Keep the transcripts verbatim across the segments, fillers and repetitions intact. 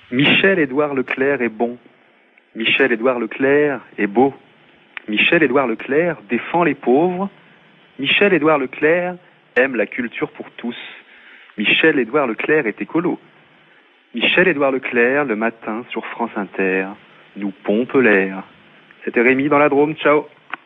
Michel-Édouard Leclerc est bon. Michel-Édouard Leclerc est beau. Michel-Édouard Leclerc défend les pauvres. Michel-Édouard Leclerc aime la culture pour tous. Michel-Édouard Leclerc est écolo. Michel-Édouard Leclerc, le matin sur France Inter, nous pompe l'air. C'était Rémi dans la Drôme, ciao.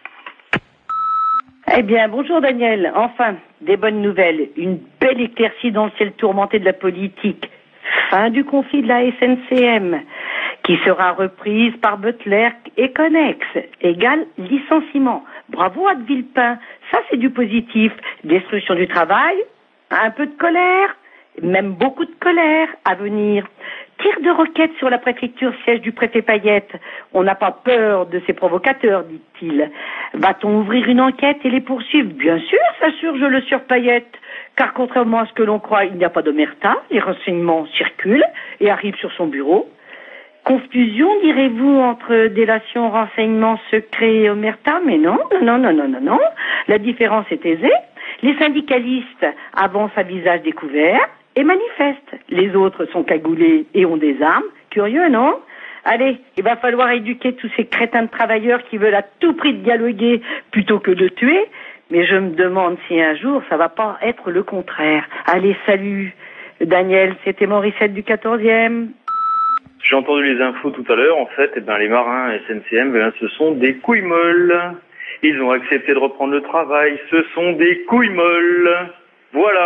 Eh bien, bonjour Daniel. Enfin, des bonnes nouvelles. Une belle éclaircie dans le ciel tourmenté de la politique. Fin du conflit de la S N C M, qui sera reprise par Butler et Connex, égale licenciement. Bravo à de Villepin, ça c'est du positif. Destruction du travail, un peu de colère, même beaucoup de colère à venir. Tir de roquette sur la préfecture, siège du préfet Payette. On n'a pas peur de ces provocateurs, dit-il. Va-t-on ouvrir une enquête et les poursuivre? Bien sûr, s'assure je le sur Payette. Car contrairement à ce que l'on croit, il n'y a pas d'omerta. Les renseignements circulent et arrivent sur son bureau. Confusion, direz-vous, entre délation, renseignements secrets et omerta? Mais non, non, non, non, non, non. La différence est aisée. Les syndicalistes avancent à visage découvert et manifestent. Les autres sont cagoulés et ont des armes. Curieux, non? Allez, il va falloir éduquer tous ces crétins de travailleurs qui veulent à tout prix dialoguer plutôt que de tuer. Mais je me demande si un jour ça va pas être le contraire. Allez, salut Daniel, c'était Morissette du quatorzième. J'ai entendu les infos tout à l'heure, en fait, eh ben, les marins S N C M, ben, ce sont des couilles molles. Ils ont accepté de reprendre le travail, ce sont des couilles molles. Voilà.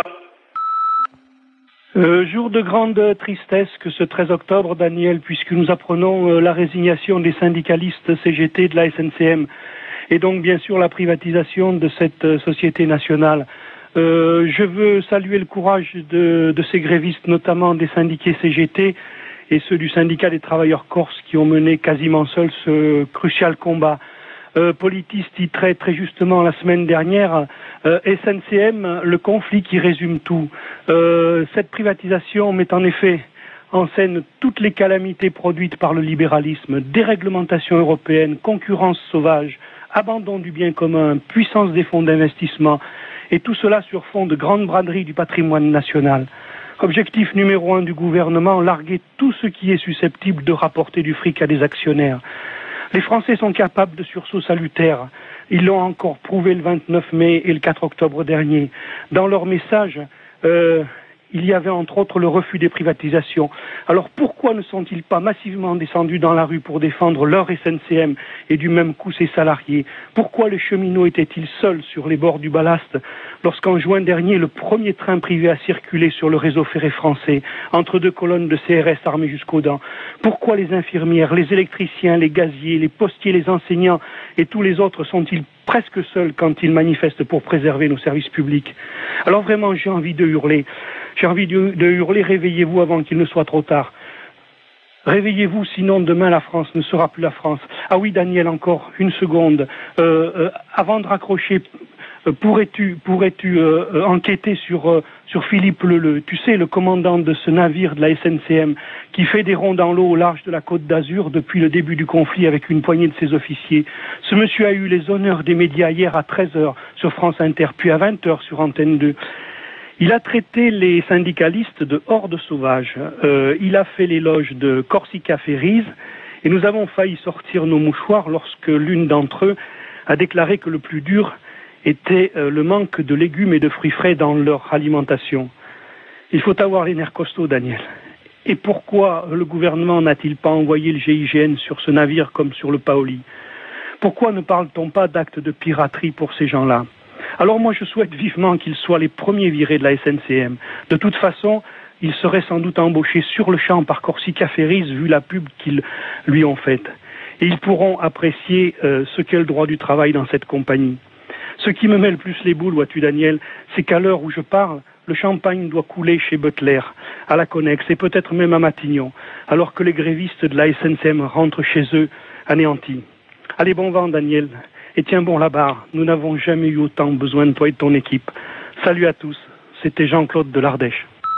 Euh, jour de grande tristesse que ce treize octobre, Daniel, puisque nous apprenons euh, la résignation des syndicalistes C G T de la S N C M et donc bien sûr la privatisation de cette euh, société nationale. Euh, je veux saluer le courage de, de ces grévistes, notamment des syndiqués C G T et ceux du syndicat des travailleurs corses qui ont mené quasiment seuls ce crucial combat. Euh, Politis titrait très justement la semaine dernière euh, S N C M, le conflit qui résume tout. Euh, cette privatisation met en effet en scène toutes les calamités produites par le libéralisme, déréglementation européenne, concurrence sauvage, abandon du bien commun, puissance des fonds d'investissement, et tout cela sur fond de grande braderie du patrimoine national. Objectif numéro un du gouvernement, larguer tout ce qui est susceptible de rapporter du fric à des actionnaires. Les Français sont capables de sursauts salutaires. Ils l'ont encore prouvé le vingt-neuf mai et le quatre octobre dernier. Dans leur message, euh, il y avait entre autres le refus des privatisations. Alors pourquoi ne sont-ils pas massivement descendus dans la rue pour défendre leur S N C M et du même coup ses salariés? Pourquoi les cheminots étaient-ils seuls sur les bords du ballast lorsqu'en juin dernier le premier train privé a circulé sur le réseau ferré français entre deux colonnes de C R S armées jusqu'aux dents? Pourquoi les infirmières, les électriciens, les gaziers, les postiers, les enseignants et tous les autres sont-ils presque seuls quand ils manifestent pour préserver nos services publics? Alors vraiment, j'ai envie de hurler. J'ai envie de, de hurler, réveillez-vous avant qu'il ne soit trop tard. Réveillez-vous, sinon demain la France ne sera plus la France. Ah oui, Daniel, encore une seconde. Euh, euh, avant de raccrocher, euh, pourrais-tu, pourrais-tu euh, enquêter sur, euh, sur Philippe Leleu, tu sais, le commandant de ce navire de la S N C M, qui fait des ronds dans l'eau au large de la Côte d'Azur depuis le début du conflit avec une poignée de ses officiers. Ce monsieur a eu les honneurs des médias hier à treize heures sur France Inter, puis à vingt heures sur Antenne deux. Il a traité les syndicalistes de hordes sauvages. Euh, il a fait l'éloge de Corsica Ferries et nous avons failli sortir nos mouchoirs lorsque l'une d'entre eux a déclaré que le plus dur était euh, le manque de légumes et de fruits frais dans leur alimentation. Il faut avoir les nerfs costauds, Daniel. Et pourquoi le gouvernement n'a-t-il pas envoyé le G I G N sur ce navire comme sur le Paoli? Pourquoi ne parle-t-on pas d'actes de piraterie pour ces gens-là? Alors moi je souhaite vivement qu'ils soient les premiers virés de la S N C M. De toute façon, ils seraient sans doute embauchés sur le champ par Corsica Ferries vu la pub qu'ils lui ont faite. Et ils pourront apprécier euh, ce qu'est le droit du travail dans cette compagnie. Ce qui me met le plus les boules, vois-tu Daniel, c'est qu'à l'heure où je parle, le champagne doit couler chez Butler, à la Connex et peut-être même à Matignon, alors que les grévistes de la S N C M rentrent chez eux anéantis. Allez, bon vent Daniel. Et tiens bon la barre, nous n'avons jamais eu autant besoin de toi et de ton équipe. Salut à tous, c'était Jean-Claude de l'Ardèche.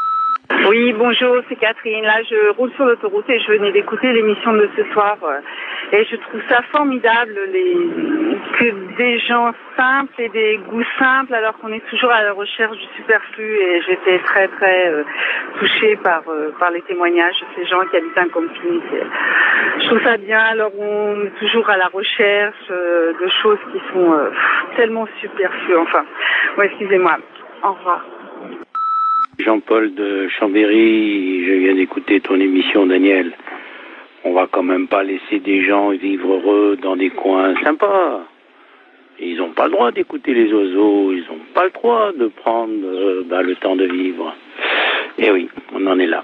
Oui, bonjour, c'est Catherine. Là, je roule sur l'autoroute et je venais d'écouter l'émission de ce soir. Et je trouve ça formidable les... que des gens simples et des goûts simples, alors qu'on est toujours à la recherche du superflu. Et j'étais très, très euh, touchée par, euh, par les témoignages de ces gens qui habitent un camping. Je trouve ça bien, alors on est toujours à la recherche euh, de choses qui sont euh, tellement superflues. Enfin, bon, excusez-moi. Au revoir. Jean-Paul de Chambéry, je viens d'écouter ton émission, Daniel. On va quand même pas laisser des gens vivre heureux dans des coins sympas. Ils n'ont pas le droit d'écouter les oiseaux, ils n'ont pas le droit de prendre euh, bah, le temps de vivre. Et oui, on en est là.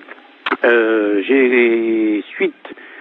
Euh, j'ai suite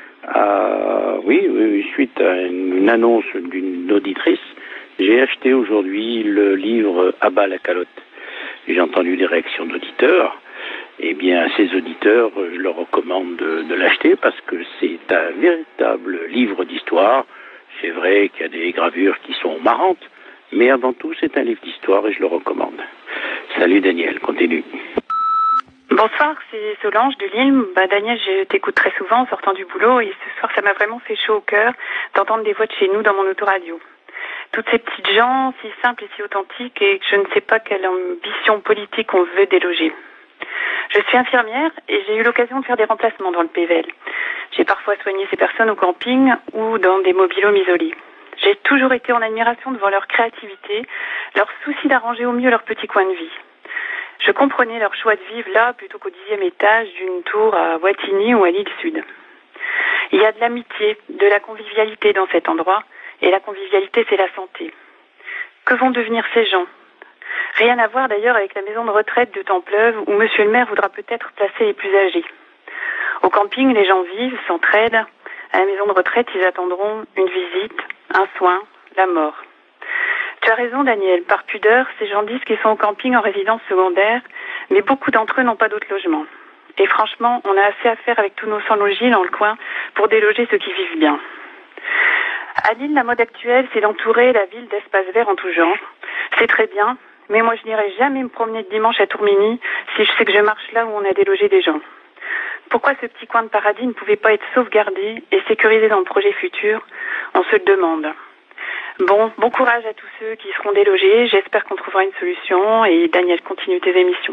à oui, oui, suite à une annonce d'une auditrice, j'ai acheté aujourd'hui le livre À bas la calotte. J'ai entendu des réactions d'auditeurs. Eh bien, à ces auditeurs, je leur recommande de, de l'acheter parce que c'est un véritable livre d'histoire. C'est vrai qu'il y a des gravures qui sont marrantes, mais avant tout, c'est un livre d'histoire et je le recommande. Salut Daniel, continue. Bonsoir, c'est Solange de Lille. Bah, Daniel, je t'écoute très souvent en sortant du boulot et ce soir, ça m'a vraiment fait chaud au cœur d'entendre des voix de chez nous dans mon autoradio. Toutes ces petites gens si simples et si authentiques et que je ne sais pas quelle ambition politique on veut déloger. Je suis infirmière et j'ai eu l'occasion de faire des remplacements dans le P V L. J'ai parfois soigné ces personnes au camping ou dans des mobil-homes isolés. J'ai toujours été en admiration devant leur créativité, leur souci d'arranger au mieux leur petit coin de vie. Je comprenais leur choix de vivre là plutôt qu'au dixième étage d'une tour à Wattignies ou à l'île Sud. Il y a de l'amitié, de la convivialité dans cet endroit. Et la convivialité, c'est la santé. Que vont devenir ces gens? Rien à voir d'ailleurs avec la maison de retraite de Templeuve où monsieur le maire voudra peut-être placer les plus âgés. Au camping, les gens vivent, s'entraident. À la maison de retraite, ils attendront une visite, un soin, la mort. Tu as raison, Daniel. Par pudeur, ces gens disent qu'ils sont au camping en résidence secondaire, mais beaucoup d'entre eux n'ont pas d'autre logement. Et franchement, on a assez à faire avec tous nos sans-logis dans le coin pour déloger ceux qui vivent bien. À Lille, la mode actuelle, c'est d'entourer la ville d'espaces verts en tout genre. C'est très bien, mais moi je n'irai jamais me promener de dimanche à Tourmini si je sais que je marche là où on a délogé des gens. Pourquoi ce petit coin de paradis ne pouvait pas être sauvegardé et sécurisé dans le projet futur? On se le demande. Bon, bon courage à tous ceux qui seront délogés. J'espère qu'on trouvera une solution. Et Daniel, continue tes émissions.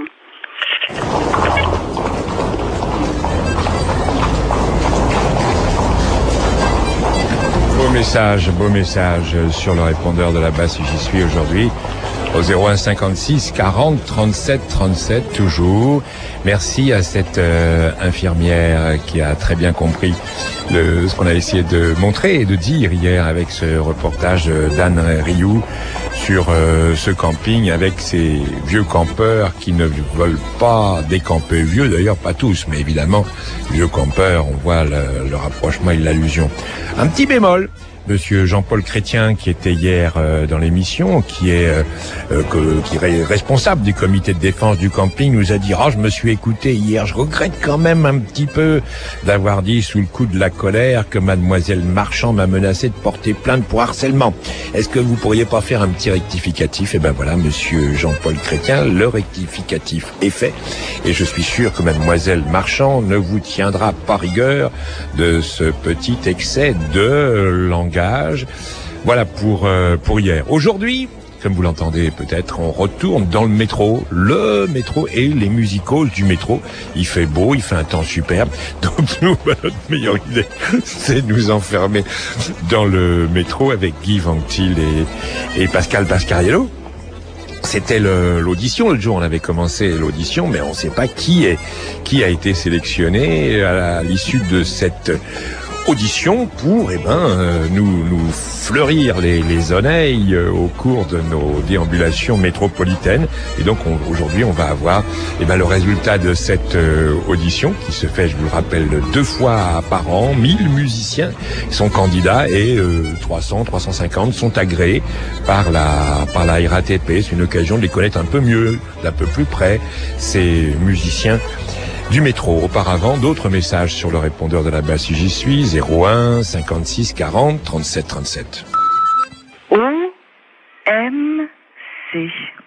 Beau message, beau message sur le répondeur de la basse, j'y suis aujourd'hui. Au zéro un cinquante-six quarante trente-sept trente-sept toujours. Merci à cette euh, infirmière qui a très bien compris le, ce qu'on a essayé de montrer et de dire hier avec ce reportage d'Anne Rioux sur euh, ce camping avec ces vieux campeurs qui ne veulent pas décamper. Vieux d'ailleurs, pas tous, mais évidemment, vieux campeurs, on voit le, le rapprochement et l'allusion. Un petit bémol. Monsieur Jean-Paul Chrétien, qui était hier euh, dans l'émission, qui est euh, euh, que, qui est responsable du comité de défense du camping, nous a dit « Ah, oh, je me suis écouté hier, je regrette quand même un petit peu d'avoir dit sous le coup de la colère que mademoiselle Marchand m'a menacé de porter plainte pour harcèlement. Est-ce que vous pourriez pas faire un petit rectificatif ?» Et ben voilà, monsieur Jean-Paul Chrétien, le rectificatif est fait. Et je suis sûr que mademoiselle Marchand ne vous tiendra pas rigueur de ce petit excès de langage. Voilà pour euh, pour hier. Aujourd'hui, comme vous l'entendez peut-être, on retourne dans le métro, le métro et les musicals du métro. Il fait beau, il fait un temps superbe. Donc nous, bah, notre meilleure idée, c'est de nous enfermer dans le métro avec Guy Vanctil et, et Pascal Pascariello. C'était le, l'audition. Le jour, on avait commencé l'audition, mais on ne sait pas qui est qui a été sélectionné à, à l'issue de cette audition pour eh ben euh, nous nous fleurir les les oreilles euh, au cours de nos déambulations métropolitaines. Et donc on, aujourd'hui on va avoir eh ben le résultat de cette euh, audition qui se fait, je vous le rappelle, deux fois par an. mille musiciens sont candidats et euh, trois cents trois cent cinquante sont agréés par la par la R A T P. C'est une occasion de les connaître un peu mieux, d'un peu plus près, ces musiciens du métro. Auparavant, d'autres messages sur le répondeur de la basse, j'y suis, zéro un cinquante-six quarante trente-sept trente-sept. O M C.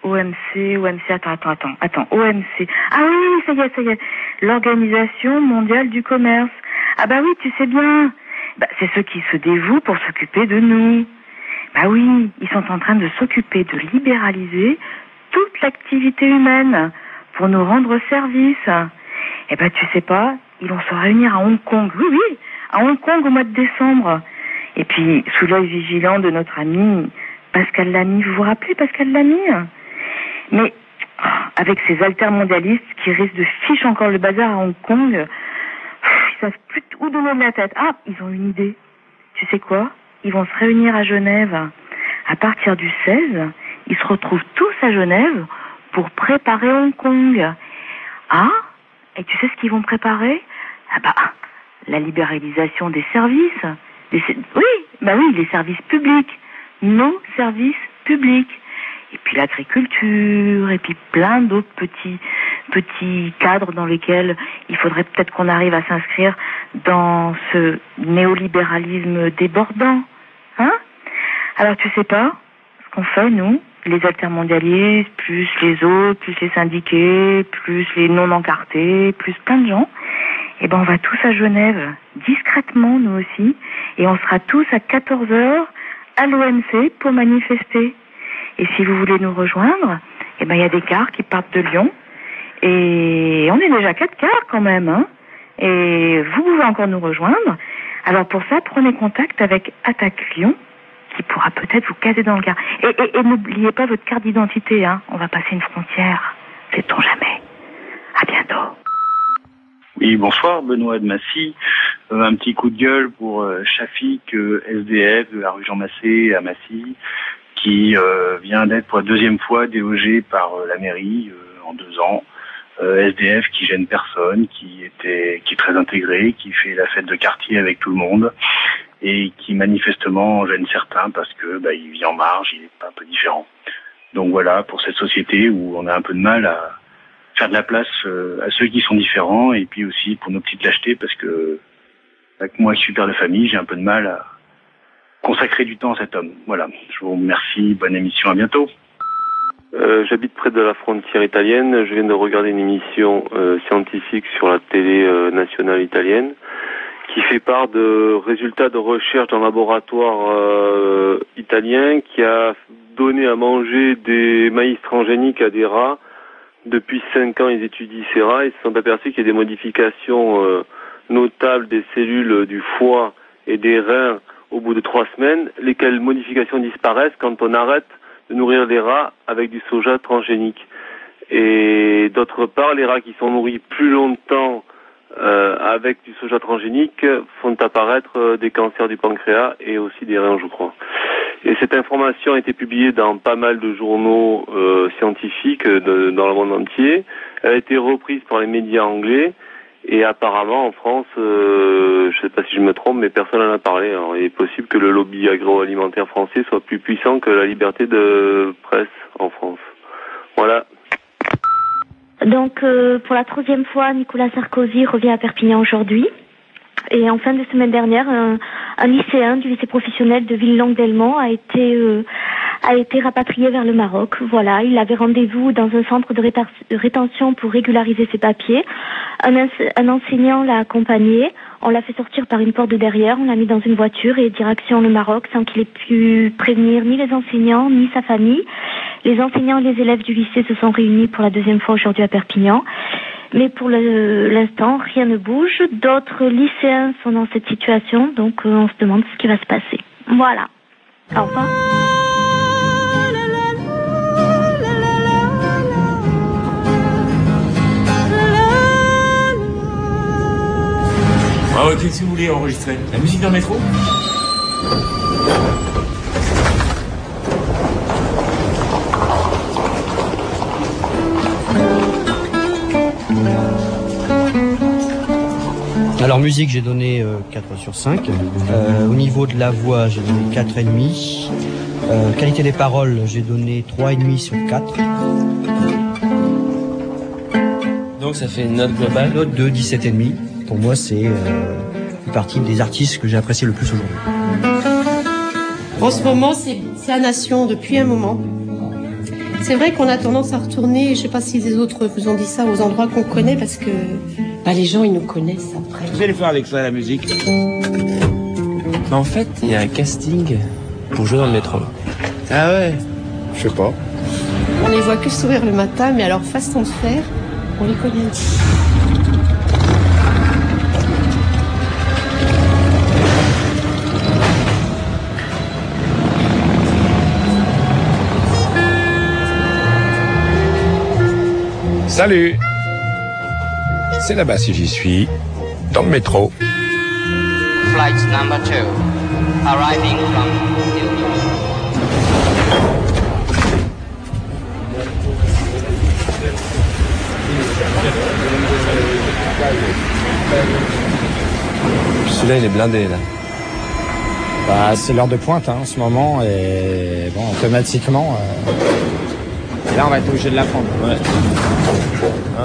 O M C, O M C, attends, attends, attends, attends, O M C. Ah oui, ça y est, ça y est. L'Organisation mondiale du commerce. Ah bah oui, tu sais bien. Bah, c'est ceux qui se dévouent pour s'occuper de nous. Bah oui, ils sont en train de s'occuper de libéraliser toute l'activité humaine pour nous rendre service. Eh ben, tu sais pas, ils vont se réunir à Hong Kong. Oui, oui, à Hong Kong au mois de décembre. Et puis, sous l'œil vigilant de notre ami Pascal Lamy. Vous vous rappelez Pascal Lamy? Mais, oh, avec ces altermondialistes qui risquent de ficher encore le bazar à Hong Kong, ils savent plus où donner de la tête. Ah, ils ont une idée. Tu sais quoi? Ils vont se réunir à Genève. À partir du seize, ils se retrouvent tous à Genève pour préparer Hong Kong. Ah, et tu sais ce qu'ils vont préparer? Ah bah, la libéralisation des services. Des, oui, bah oui, les services publics. Nos services publics. Et puis l'agriculture, et puis plein d'autres petits, petits cadres dans lesquels il faudrait peut-être qu'on arrive à s'inscrire dans ce néolibéralisme débordant. Hein? Alors tu sais pas ce qu'on fait, nous, les altermondialistes, plus les autres, plus les syndiqués, plus les non-encartés, plus plein de gens, eh ben on va tous à Genève, discrètement nous aussi, et on sera tous à quatorze heures à l'O M C pour manifester. Et si vous voulez nous rejoindre, eh ben il y a des cars qui partent de Lyon, et on est déjà quatre cars quand même, hein. Et vous pouvez encore nous rejoindre. Alors pour ça, prenez contact avec Attaque Lyon, qui pourra peut-être vous caser dans le car. Et, et, et n'oubliez pas votre carte d'identité, hein. On va passer une frontière. Sait-on jamais. À bientôt. Oui, bonsoir, Benoît de Massy. Euh, un petit coup de gueule pour euh, Shafik, euh, S D F de la rue Jean Massé à Massy, qui euh, vient d'être pour la deuxième fois délogé par euh, la mairie euh, en deux ans. Euh, S D F qui gêne personne, qui était qui est très intégré, qui fait la fête de quartier avec tout le monde et qui manifestement gêne certains parce que bah, il vit en marge, il est un peu différent. Donc voilà, pour cette société où on a un peu de mal à faire de la place euh, à ceux qui sont différents, et puis aussi pour nos petites lâchetés, parce que avec moi, je suis père de famille, j'ai un peu de mal à consacrer du temps à cet homme. Voilà, je vous remercie, bonne émission, à bientôt. Euh, j'habite près de la frontière italienne, je viens de regarder une émission euh, scientifique sur la télé euh, nationale italienne qui fait part de résultats de recherche d'un laboratoire euh, italien qui a donné à manger des maïs transgéniques à des rats. Depuis cinq ans, ils étudient ces rats et se sont aperçus qu'il y a des modifications euh, notables des cellules du foie et des reins au bout de trois semaines, lesquelles modifications disparaissent quand on arrête de nourrir les rats avec du soja transgénique. Et d'autre part, les rats qui sont nourris plus longtemps euh, avec du soja transgénique font apparaître euh, des cancers du pancréas et aussi des reins, je crois. Et cette information a été publiée dans pas mal de journaux euh, scientifiques de, dans le monde entier. Elle a été reprise par les médias anglais et apparemment en France, euh, je ne sais pas si je me trompe, mais personne n'en a parlé. Alors, il est possible que le lobby agroalimentaire français soit plus puissant que la liberté de presse en France. Voilà. Donc, euh, pour la troisième fois, Nicolas Sarkozy revient à Perpignan aujourd'hui. Et en fin de semaine dernière, un, un lycéen du lycée professionnel de Ville-Longue-d'Elmont a été euh, a été rapatrié vers le Maroc. Voilà, il avait rendez-vous dans un centre de, réta- de rétention pour régulariser ses papiers. Un, ins- un enseignant l'a accompagné. On l'a fait sortir par une porte de derrière. On l'a mis dans une voiture et direction le Maroc sans qu'il ait pu prévenir ni les enseignants ni sa famille. Les enseignants et les élèves du lycée se sont réunis pour la deuxième fois aujourd'hui à Perpignan. Mais pour le, l'instant, rien ne bouge. D'autres lycéens sont dans cette situation, donc euh, on se demande ce qui va se passer. Voilà. Au revoir. Ah, ok, si vous voulez enregistrer la musique dans le métro. Alors musique, j'ai donné euh, quatre sur cinq. Euh, au niveau de la voix, j'ai donné quatre virgule cinq. Euh, qualité des paroles, j'ai donné trois virgule cinq sur quatre. Donc ça fait une note globale. Note de dix-sept virgule cinq. Pour moi, c'est euh, une partie des artistes que j'ai apprécié le plus aujourd'hui. En ce moment, c'est, c'est la nation depuis un moment. C'est vrai qu'on a tendance à retourner, je sais pas si les autres vous ont dit ça, aux endroits qu'on connaît, parce que bah, les gens, ils nous connaissent après. Vous allez faire avec ça, la musique? Bah, en fait, il y a un casting pour jouer dans le métro. Ah ouais? Je sais pas. On les voit que sourire le matin, mais alors façon de faire, on les connaît. Salut! C'est là-bas si j'y suis, dans le métro. Flight number two, arriving from Newton. Celui-là, il est blindé, là. Bah, c'est l'heure de pointe, hein, en ce moment, et bon, automatiquement, euh... là, on va être obligé de la prendre. Ouais. Ah.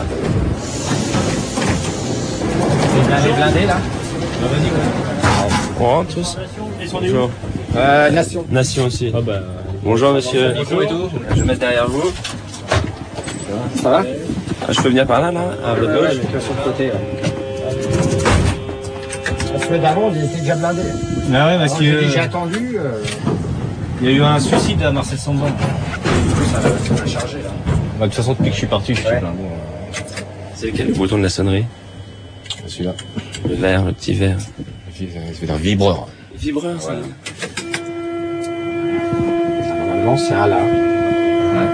Elle est blindée, là? Bah, vas-y, quoi. On rentre tous? Bonjour. Euh, Nation. Nation aussi. Ah bah... Bonjour, monsieur. Nico et tout. Je vais me mettre derrière vous. Ça va? Ah, je peux venir par là, là? À votre gauche? Ouais, je suis sur le côté, là. Parce que d'avant, il était déjà blindé. Ah ouais, parce que... J'ai attendu... Euh... Il y a eu un suicide à Marcel Sambon. Ça va, ça va charger, là. Bah, de toute façon, depuis que je suis parti, je suis ouais. plein. Bon, euh... C'est lequel le bouton de la sonnerie? Celui-là. Le vert, le petit vert. C'est un vibreur. Vibreur, ça. Ouais. Normalement, c'est un là. Ouais.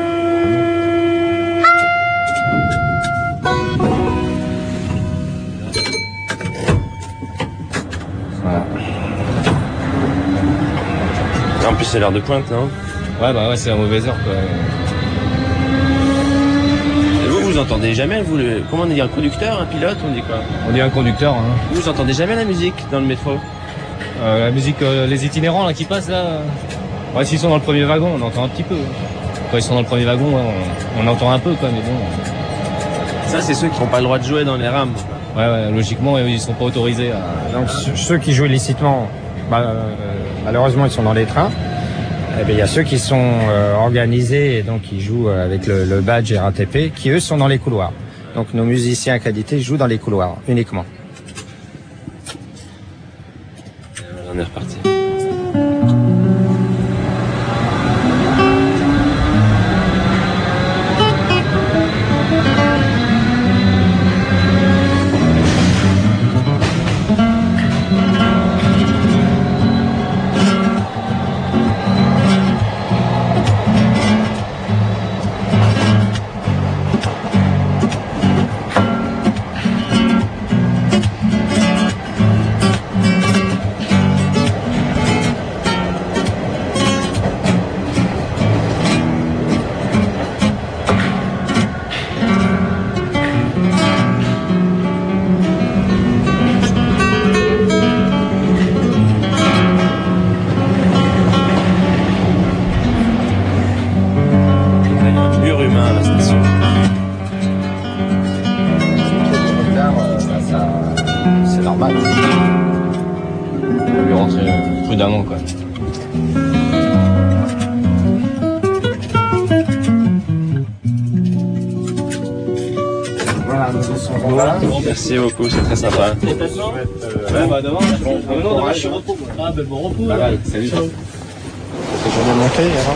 Voilà. En plus, c'est l'heure de pointe, non? Ouais, bah ouais, c'est la mauvaise heure, quoi. Et vous, vous entendez jamais, vous, le... comment on dit, un conducteur, un pilote, on dit quoi? On dit un conducteur, hein. Vous, vous entendez jamais la musique dans le métro? Euh, la musique, euh, les itinérants, là, qui passent, là. Ouais, s'ils sont dans le premier wagon, on entend un petit peu. Quand ils sont dans le premier wagon, ouais, on, on entend un peu, quoi, mais bon. Ça, c'est ceux qui n'ont pas le droit de jouer dans les rames. Ouais, ouais, logiquement, ils sont pas autorisés à... Donc, ceux qui jouent illicitement, bah, euh, malheureusement, ils sont dans les trains. Eh bien, il y a ceux qui sont euh, organisés et donc qui jouent avec le, le badge R A T P, qui eux sont dans les couloirs. Donc nos musiciens accrédités jouent dans les couloirs uniquement. On est reparti. Merci beaucoup, c'est très sympa. Ouais, bah devant, bon, bon, non, demain je suis repos. Ah, ben bon repos. Bah, ouais, salut. C'est journée montée, alors?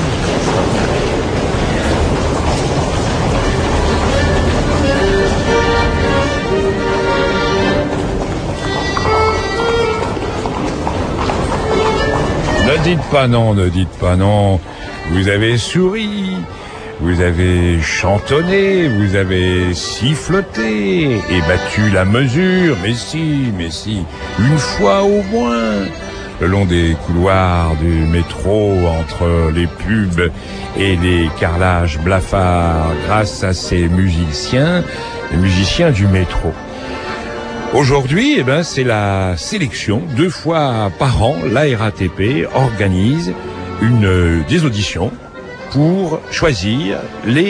Ne dites pas non, ne dites pas non. Vous avez souri. Vous avez chantonné, vous avez siffloté et battu la mesure, mais si, mais si, une fois au moins, le long des couloirs du métro, entre les pubs et les carrelages blafards, grâce à ces musiciens, les musiciens du métro. Aujourd'hui, eh ben, c'est la sélection. Deux fois par an, la R A T P organise une, des auditions pour choisir les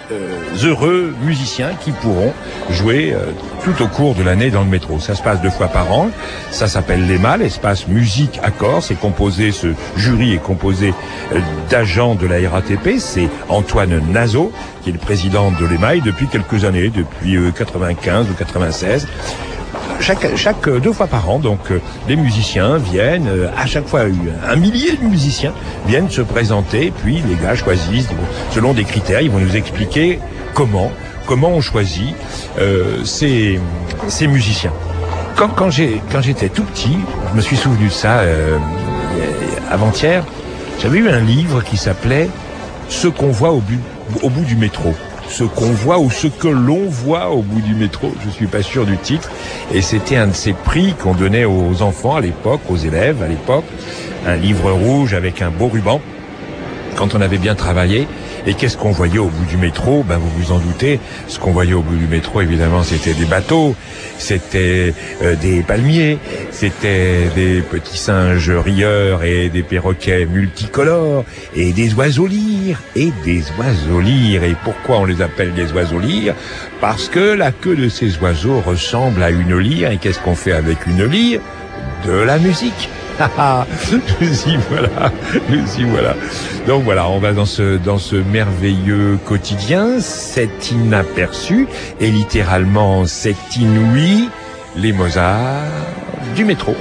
euh, heureux musiciens qui pourront jouer euh, tout au cours de l'année dans le métro. Ça se passe deux fois par an. Ça s'appelle l'E M A, l'espace musique accord. C'est composé, ce jury est composé euh, d'agents de la R A T P. C'est Antoine Nazo, qui est le président de l'E M A, et depuis quelques années, depuis euh, quatre-vingt-quinze ou quatre-vingt-seize. Chaque, chaque deux fois par an, donc euh, les musiciens viennent, euh, à chaque fois un millier de musiciens viennent se présenter, puis les gars choisissent selon des critères. Ils vont nous expliquer comment, comment on choisit euh, ces, ces musiciens. Quand, quand j'ai, quand j'étais tout petit, je me suis souvenu de ça euh, avant-hier. J'avais eu un livre qui s'appelait Ce qu'on voit au, but, au bout du métro. Ce qu'on voit ou ce que l'on voit au bout du métro, je suis pas sûr du titre, et c'était un de ces prix qu'on donnait aux enfants à l'époque, aux élèves à l'époque, un livre rouge avec un beau ruban, quand on avait bien travaillé. Et qu'est-ce qu'on voyait au bout du métro? Ben, vous vous en doutez, ce qu'on voyait au bout du métro, évidemment, c'était des bateaux, c'était euh, des palmiers, c'était des petits singes rieurs et des perroquets multicolores, et des oiseaux lyres, et des oiseaux lyres. Et pourquoi on les appelle des oiseaux lyres? Parce que la queue de ces oiseaux ressemble à une lyre. Et qu'est-ce qu'on fait avec une lyre? De la musique. Nous y voilà, nous y voilà. Donc voilà, on va dans ce dans ce merveilleux quotidien, cet inaperçu et littéralement cet inouï, les Mozart du métro.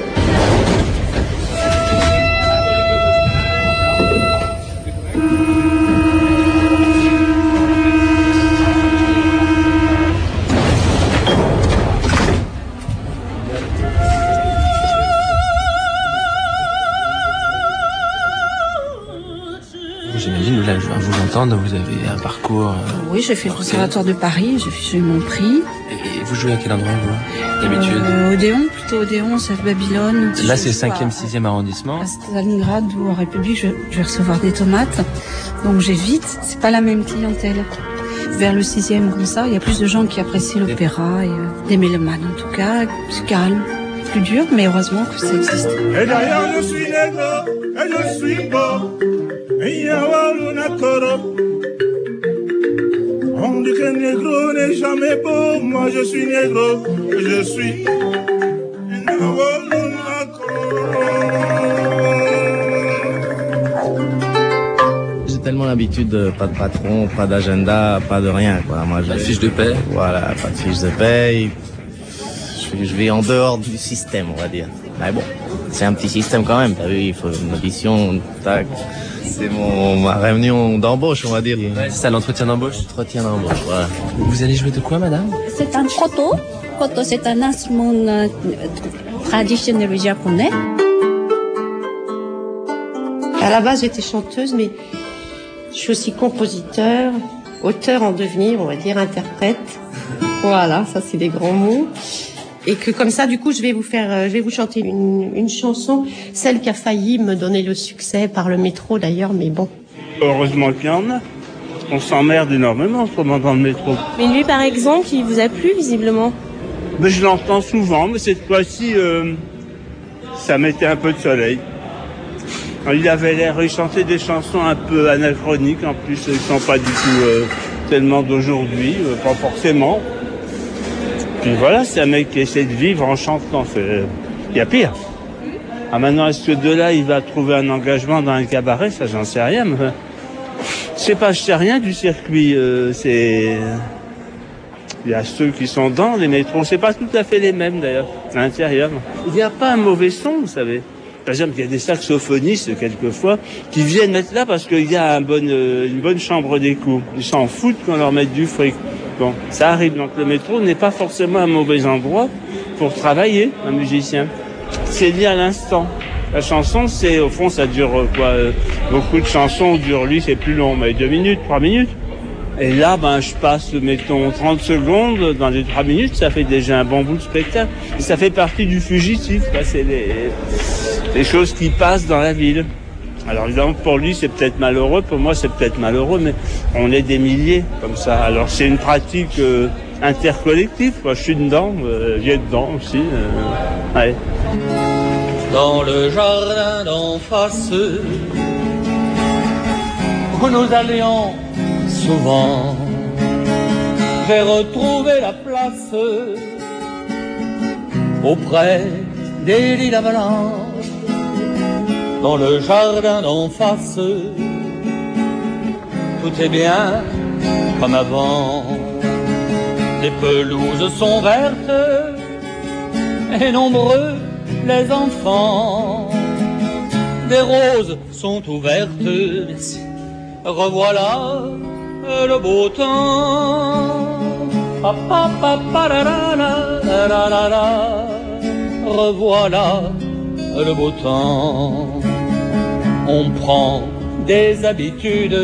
J'imagine, là, à vous entendre, vous avez un parcours... Euh, oui, j'ai fait le conservatoire de Paris, j'ai eu mon prix. Et, et vous jouez à quel endroit, vous, d'habitude euh, Odéon, plutôt Odéon, c'est Babylone. Là, c'est cinquième, sixième arrondissement. À Stalingrad ou en République, je, je vais recevoir des tomates. Donc j'évite, c'est pas la même clientèle. Vers le sixième, comme ça, il y a plus de gens qui apprécient l'opéra, et euh, des mélomanes en tout cas. C'est calme, plus dur, mais heureusement que ça existe. Et d'ailleurs, je suis nègre, et je suis beau. On dit que négro n'est jamais beau, moi je suis négro, je suis J'ai tellement l'habitude de pas de patron, pas d'agenda, pas de rien, quoi. Moi, pas de fiche de paie. Voilà, pas de fiche de paie. Je, je vis en dehors du système, on va dire. Mais bon, c'est un petit système quand même, t'as vu, il faut une audition, tac. C'est mon, ma réunion d'embauche, on va dire. Ouais, c'est ça, l'entretien d'embauche. L'entretien d'embauche, voilà. Vous allez jouer de quoi, madame? C'est un koto. Koto, c'est un instrument euh, traditionnel japonais. À la base, j'étais chanteuse, mais je suis aussi compositeur, auteur en devenir, on va dire, interprète. Voilà, ça c'est des grands mots. Et que comme ça, du coup, je vais vous faire, je vais vous chanter une, une chanson, celle qui a failli me donner le succès par le métro d'ailleurs, mais bon. Heureusement qu'il y en a. On s'emmerde énormément en ce moment dans le métro. Mais lui, par exemple, il vous a plu visiblement? Mais je l'entends souvent, mais cette fois-ci, euh, ça mettait un peu de soleil. Il avait l'air, il chantait des chansons un peu anachroniques, en plus, ils ne sont pas du tout euh, tellement d'aujourd'hui, euh, pas forcément. Puis voilà, c'est un mec qui essaie de vivre en chantant. Il y a pire. Ah, maintenant, est-ce que de là, il va trouver un engagement dans un cabaret? Ça, j'en sais rien. Mais... Je sais pas, je sais rien du circuit. Euh, c'est... Il y a ceux qui sont dans les métros. C'est pas tout à fait les mêmes, d'ailleurs, à l'intérieur. Il n'y a pas un mauvais son, vous savez. Par exemple, il y a des saxophonistes, quelquefois, qui viennent mettre là parce qu'il y a un bon, euh, une bonne chambre d'écho. Ils s'en foutent qu'on leur mette du fric. Bon, ça arrive. Donc le métro n'est pas forcément un mauvais endroit pour travailler, un musicien. C'est lié à l'instant. La chanson, c'est, au fond, ça dure quoi euh, beaucoup de chansons durent, lui, c'est plus long, mais deux minutes, trois minutes. Et là, ben, je passe, mettons, trente secondes. Dans les trois minutes, ça fait déjà un bon bout de spectacle. Et ça fait partie du fugitif. Là, c'est les, les choses qui passent dans la ville. Alors évidemment, pour lui, c'est peut-être malheureux. Pour moi, c'est peut-être malheureux, mais on est des milliers comme ça. Alors c'est une pratique euh, intercollective. Moi, je suis dedans, euh, j'ai dedans aussi. Euh, ouais. Dans le jardin d'en face, où nous allions souvent, j'ai retrouvé la place auprès des lilas blancs, dans le jardin d'en face. Tout est bien comme avant, les pelouses sont vertes et nombreux les enfants. Des roses sont ouvertes, merci. Revoilà le beau temps. Pa, pa, pa, pa, la, la, la, la, la, la. Revoilà le beau temps. On prend des habitudes.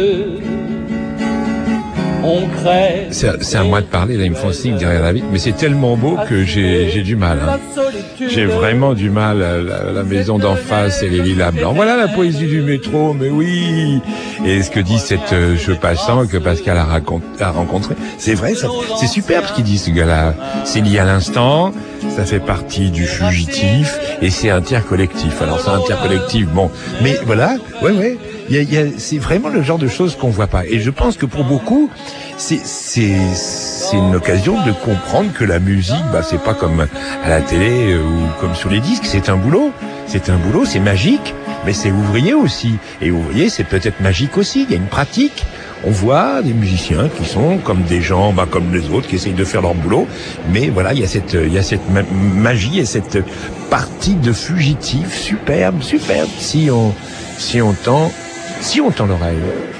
C'est, c'est à moi de parler, là, ils me font signe derrière la vitre, mais c'est tellement beau que j'ai, j'ai du mal. Hein. J'ai vraiment du mal à la, la maison d'en face et les lilas blancs. Voilà la poésie du métro, mais oui. Et ce que dit cette euh, jeu passant que Pascal a, racont, a rencontré, c'est vrai, ça, c'est superbe ce qu'il dit ce gars-là. C'est lié à l'instant, ça fait partie du fugitif et c'est intercollectif. Alors c'est intercollectif, bon, mais voilà, ouais, ouais. Il y a, il y a, c'est vraiment le genre de choses qu'on voit pas. Et je pense que pour beaucoup, c'est, c'est, c'est une occasion de comprendre que la musique, bah, c'est pas comme à la télé euh, ou comme sur les disques. C'est un boulot. C'est un boulot, c'est magique, mais c'est ouvrier aussi. Et ouvrier, c'est peut-être magique aussi. Il y a une pratique. On voit des musiciens qui sont comme des gens, bah, comme les autres, qui essayent de faire leur boulot. Mais voilà, il y a cette, il y a cette ma- magie et cette partie de fugitif superbe, superbe. Si on, si on tend, si on tend l'oreille.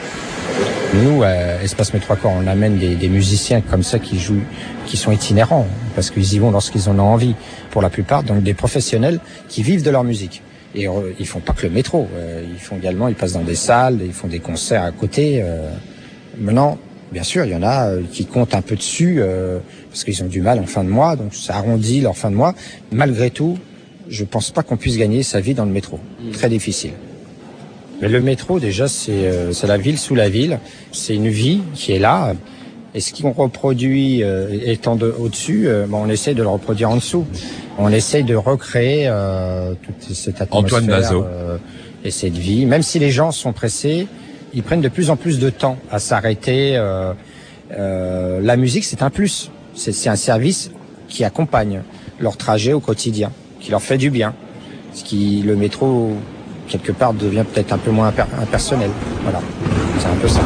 Nous, à Espace Métro Accord, on amène des, des musiciens comme ça qui jouent, qui sont itinérants, parce qu'ils y vont lorsqu'ils en ont envie, pour la plupart, donc des professionnels qui vivent de leur musique. Et euh, ils font pas que le métro, euh, ils font également, ils passent dans des salles, ils font des concerts à côté. Euh. Maintenant, bien sûr, il y en a euh, qui comptent un peu dessus, euh, parce qu'ils ont du mal en fin de mois, donc ça arrondit leur fin de mois. Malgré tout, je pense pas qu'on puisse gagner sa vie dans le métro. Mmh. Très difficile. Mais le métro, déjà, c'est, euh, c'est la ville sous la ville. C'est une vie qui est là. Et ce qu'on reproduit euh, étant de, au-dessus, euh, bon, on essaie de le reproduire en dessous. On essaie de recréer euh, toute cette atmosphère Antoine Mazot. Euh, et cette vie. Même si les gens sont pressés, ils prennent de plus en plus de temps à s'arrêter. Euh, euh, la musique, c'est un plus. C'est, c'est un service qui accompagne leur trajet au quotidien, qui leur fait du bien. Ce qui, le métro, quelque part, devient peut-être un peu moins imper- impersonnel. Voilà, c'est un peu ça.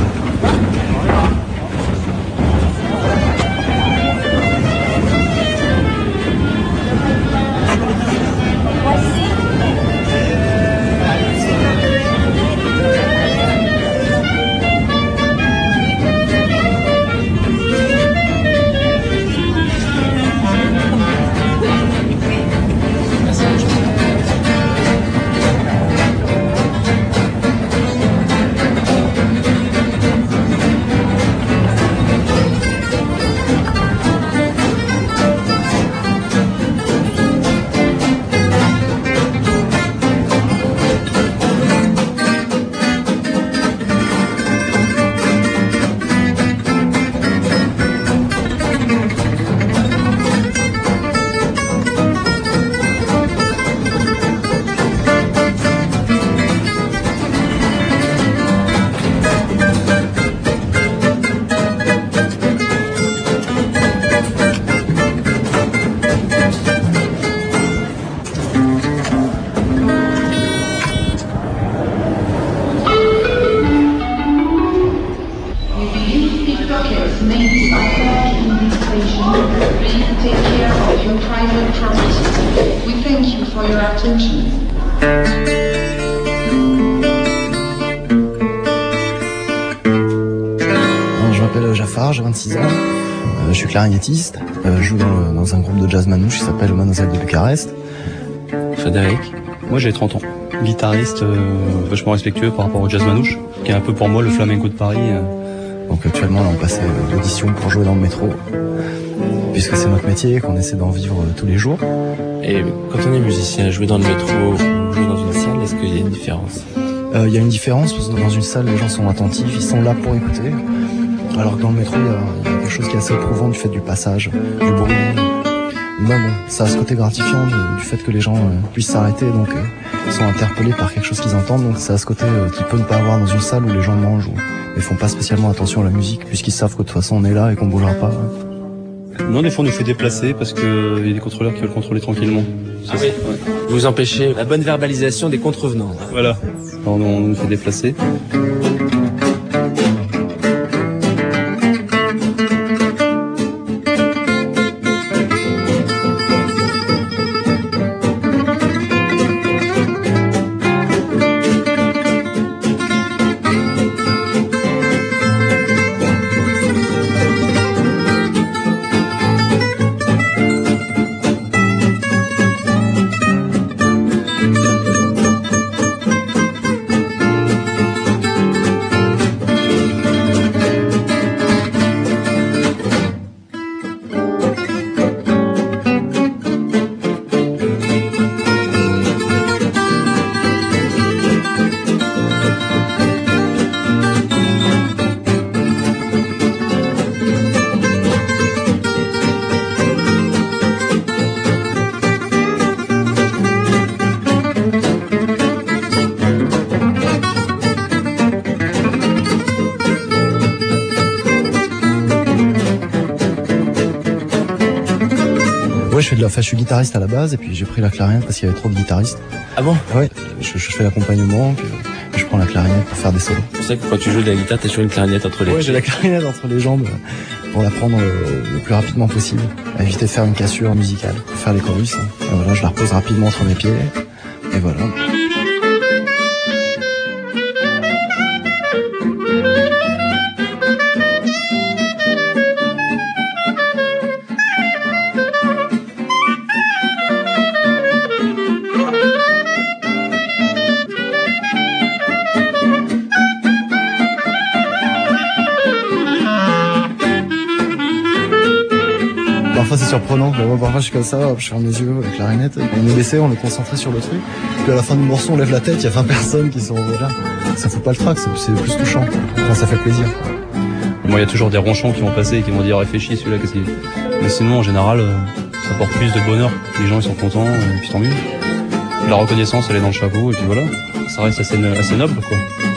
J'ai vingt-six ans, euh, je suis clarinettiste, euh, je joue dans, dans un groupe de jazz manouche qui s'appelle Mademoiselle de Bucarest. Frédéric, moi j'ai trente ans, guitariste euh, vachement respectueux par rapport au jazz manouche, qui est un peu pour moi le flamenco de Paris. Euh. Donc actuellement là on passe l'audition pour jouer dans le métro, puisque c'est notre métier, qu'on essaie d'en vivre euh, tous les jours. Et quand on est musicien, jouer dans le métro ou jouer dans une salle, est-ce qu'il y a une différence ? Il euh, y a une différence, parce que dans une salle les gens sont attentifs, ils sont là pour écouter. Alors que dans le métro, il y, y a quelque chose qui est assez éprouvant du fait du passage, du bruit. Ben bon, ça a ce côté gratifiant de, du fait que les gens euh, puissent s'arrêter, donc euh, sont interpellés par quelque chose qu'ils entendent, donc ça a ce côté euh, qu'ils peuvent ne pas avoir dans une salle où les gens mangent ou ne font pas spécialement attention à la musique, puisqu'ils savent que de toute façon on est là et qu'on bougera pas. Non, des fois on nous fait déplacer parce qu'il y a des contrôleurs qui veulent contrôler tranquillement. Ah oui. Ouais. Vous empêchez la bonne verbalisation des contrevenants. Voilà, on, on nous fait déplacer. Ouais, je fais de la, enfin, je suis guitariste à la base et puis j'ai pris la clarinette parce qu'il y avait trop de guitaristes. Ah bon? Ouais, je, je fais l'accompagnement puis euh, je prends la clarinette pour faire des solos. C'est ça que quand tu joues de la guitare, t'as toujours une clarinette entre les Ouais, pieds. j'ai la clarinette entre les jambes pour la prendre euh, le plus rapidement possible, éviter de faire une cassure musicale, pour faire les chorus. Hein. Et voilà, je la repose rapidement entre mes pieds et voilà. Parfois c'est surprenant, moi, parfois je suis comme ça, hop, je ferme les yeux avec la clarinette, on est baissé, on est concentré sur le truc, puis à la fin du morceau on lève la tête, il y a vingt personnes qui sont là, ça fout pas le trac, c'est plus touchant, enfin, ça fait plaisir. Moi il y a toujours des ronchons qui vont passer et qui vont dire réfléchis celui-là, qu'est-ce qu'il est. Mais sinon en général euh, ça apporte plus de bonheur, les gens ils sont contents et puis tant mieux. La reconnaissance elle est dans le chapeau et puis voilà, ça reste assez, assez noble quoi.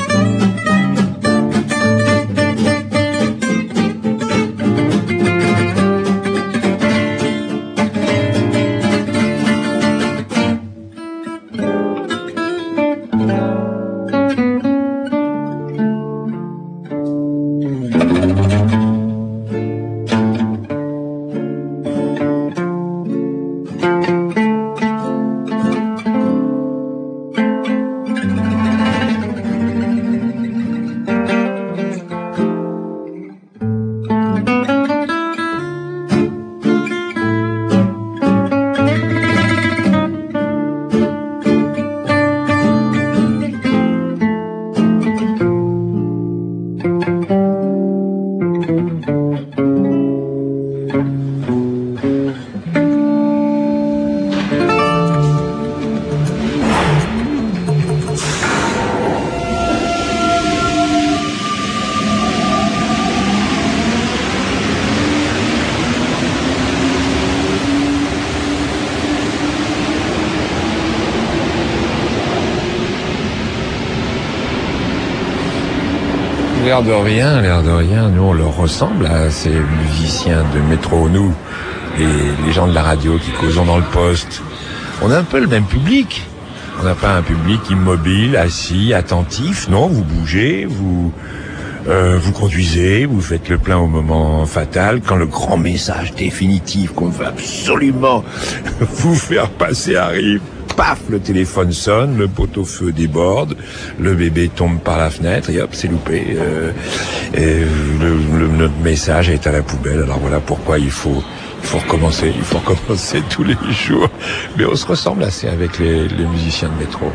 L'air de rien, l'air de rien, nous on leur ressemble à ces musiciens de métro, nous, les, les gens de la radio qui causent dans le poste. On a un peu le même public. On n'a pas un public immobile, assis, attentif. Non, vous bougez, vous euh, vous conduisez, vous faites le plein au moment fatal, quand le grand message définitif qu'on veut absolument vous faire passer arrive. Paf, le téléphone sonne, le pot-au-feu déborde, le bébé tombe par la fenêtre et hop, c'est loupé. Euh, et le, le, notre message est à la poubelle. Alors voilà pourquoi il faut, il faut recommencer, il faut recommencer tous les jours. Mais on se ressemble assez avec les, les musiciens de métro.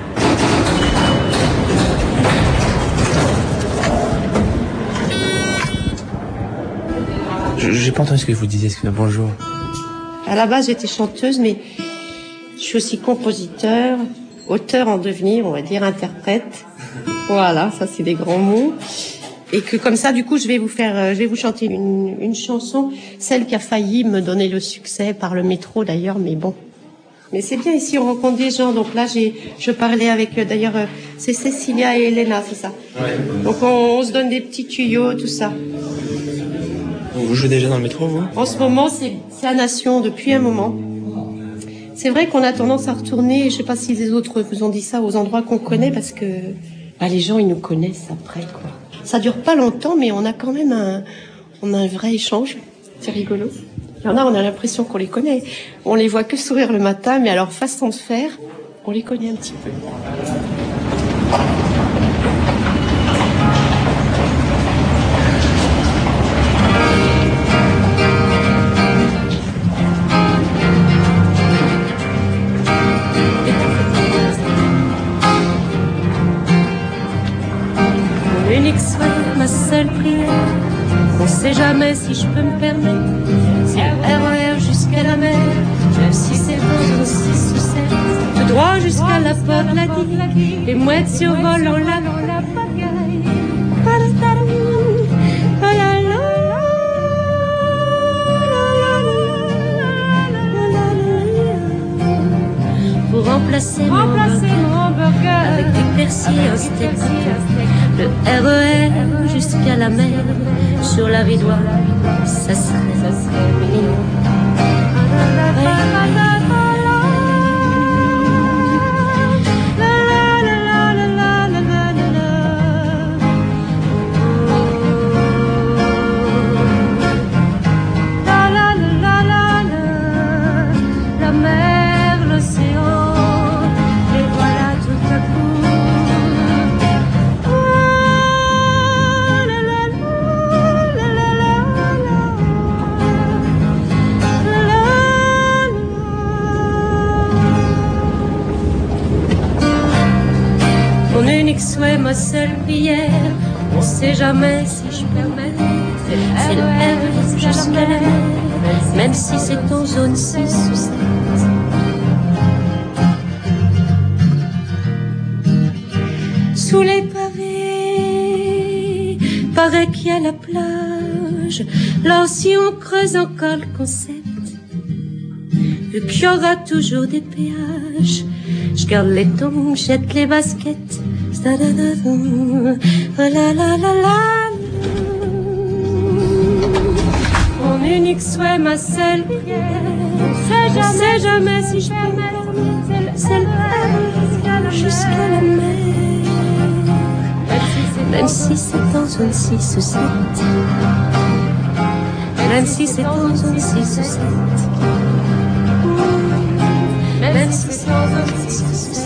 J'ai pas entendu ce que vous disiez, excusez-moi, bonjour. À la base, j'étais chanteuse, mais je suis aussi compositeur, auteur en devenir, on va dire, interprète. Voilà, ça c'est des grands mots. Et que comme ça, du coup, je vais vous faire, euh, je vais vous chanter une, une chanson, celle qui a failli me donner le succès par le métro d'ailleurs, mais bon. Mais c'est bien ici, on rencontre des gens. Donc là, j'ai, je parlais avec, euh, d'ailleurs, euh, c'est Cécilia et Elena, c'est ça. Ouais. Donc on, on se donne des petits tuyaux, tout ça. Vous jouez déjà dans le métro, vous? En ce moment, c'est, c'est à Nation depuis un moment. C'est vrai qu'on a tendance à retourner, je sais pas si les autres vous ont dit ça, aux endroits qu'on connaît, parce que bah, les gens, ils nous connaissent après, quoi. Ça dure pas longtemps, mais on a quand même un, on a un vrai échange. C'est rigolo. Il y en a, on a l'impression qu'on les connaît. On les voit que sourire le matin, mais à leur façon de faire, on les connaît un petit peu. L'unique souhait, ma seule prière, on sait jamais si je peux me permettre. C'est le R E R jusqu'à la mer, même si c'est dans un six ou sept. Tout droit jusqu'à la porte, la dit, les mouettes survolant la pagaille. Pour remplacer, remplacer mon burger avec des persils, un steak, le R E R jusqu'à la mer, sur la ridoire, ça serait, ça serait mignon. La mer, l'océan, et voilà tout à coup. Mon unique souhait, ma seule prière, on sait jamais si je peux mettre. C'est le R jusqu'à la mer, même si c'est en zone six ou sept. Sous les pavés, paraît qu'il y a la plage. Là aussi on creuse encore le concept. Vu qu'il y aura toujours des péages, je garde les tongs, jette les baskets. La la la la la. Mon unique souhait, ma seule prière, je sais jamais si je peux me permettre. C'est le R jusqu'à la mer, même si c'est en zone six ou sept. Même si c'est en zone six ou sept. Même si c'est en zone six ou sept.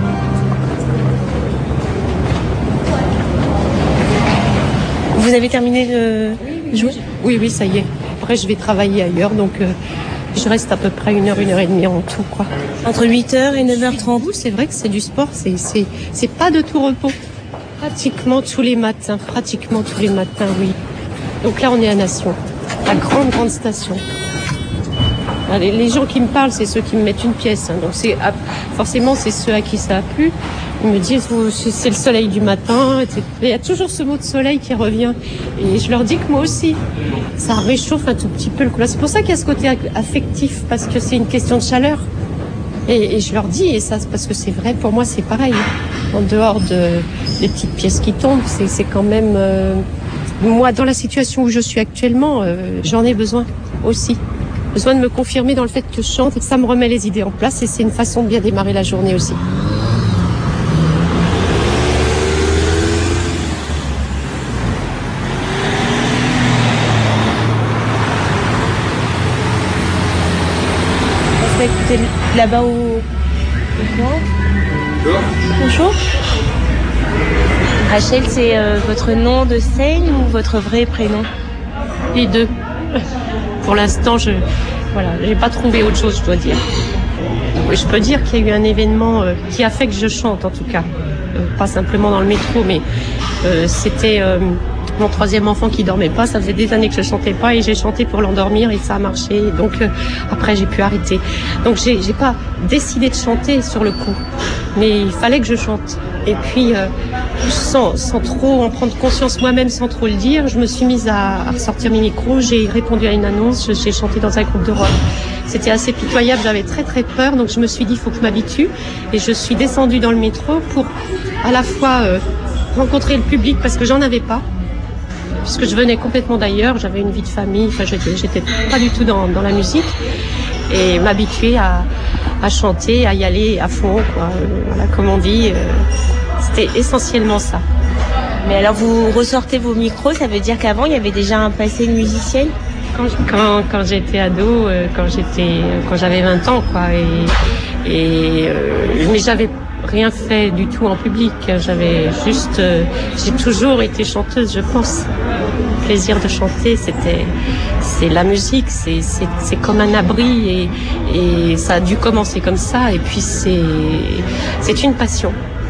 Vous avez terminé de jouer? Oui, oui, ça y est. Après, je vais travailler ailleurs, donc euh, je reste à peu près une heure, une heure et demie en tout, quoi. Entre huit heures et neuf heures trente. C'est vrai que c'est du sport, c'est, c'est, c'est pas de tout repos. Pratiquement tous les matins, pratiquement tous les matins, oui. Donc là, on est à Nation, la grande, grande station. Les, les gens qui me parlent, c'est ceux qui me mettent une pièce, hein, donc c'est forcément c'est ceux à qui ça a plu. Ils me disent oh, c'est le soleil du matin, et cetera. Il y a toujours ce mot de soleil qui revient, et je leur dis que moi aussi, ça réchauffe un tout petit peu le couloir. C'est pour ça qu'il y a ce côté affectif, parce que c'est une question de chaleur. Et, et je leur dis, et ça parce que c'est vrai, pour moi c'est pareil. En dehors de, des petites pièces qui tombent, c'est, c'est quand même euh, moi dans la situation où je suis actuellement, euh, j'en ai besoin aussi. Besoin de me confirmer dans le fait que je chante et que ça me remet les idées en place, et c'est une façon de bien démarrer la journée aussi. On va écouter là-bas au... Bonjour. Rachel, c'est euh, votre nom de scène ou votre vrai prénom? Les deux. Pour l'instant, je voilà, j'ai pas trouvé autre chose, je dois dire. Je peux dire qu'il y a eu un événement euh, qui a fait que je chante, en tout cas. Euh, pas simplement dans le métro, mais euh, c'était euh, mon troisième enfant qui dormait pas. Ça faisait des années que je chantais pas, et j'ai chanté pour l'endormir, et ça a marché. Donc euh, après, j'ai pu arrêter. Donc j'ai, j'ai pas décidé de chanter sur le coup, mais il fallait que je chante. Et puis euh, sans, sans trop en prendre conscience moi-même, sans trop le dire, je me suis mise à, à ressortir mes micros, j'ai répondu à une annonce, j'ai chanté dans un groupe de rock. C'était assez pitoyable, j'avais très très peur, donc je me suis dit il faut que je m'habitue. Et je suis descendue dans le métro pour à la fois euh, rencontrer le public parce que j'en avais pas, puisque je venais complètement d'ailleurs, j'avais une vie de famille, enfin j'étais, j'étais pas du tout dans, dans la musique, et m'habituer à, à chanter, à y aller à fond, quoi. Voilà, comme on dit, euh, c'était essentiellement ça. Mais alors vous ressortez vos micros, ça veut dire qu'avant il y avait déjà un passé de musicienne? Quand, quand, quand j'étais ado, euh, quand j'étais, quand j'avais vingt ans, quoi, et, et euh, mais j'avais rien fait du tout en public. J'avais juste, euh, j'ai toujours été chanteuse, je pense. Le plaisir de chanter, c'était, c'est la musique, c'est, c'est, c'est comme un abri, et, et ça a dû commencer comme ça. Et puis c'est, c'est une passion.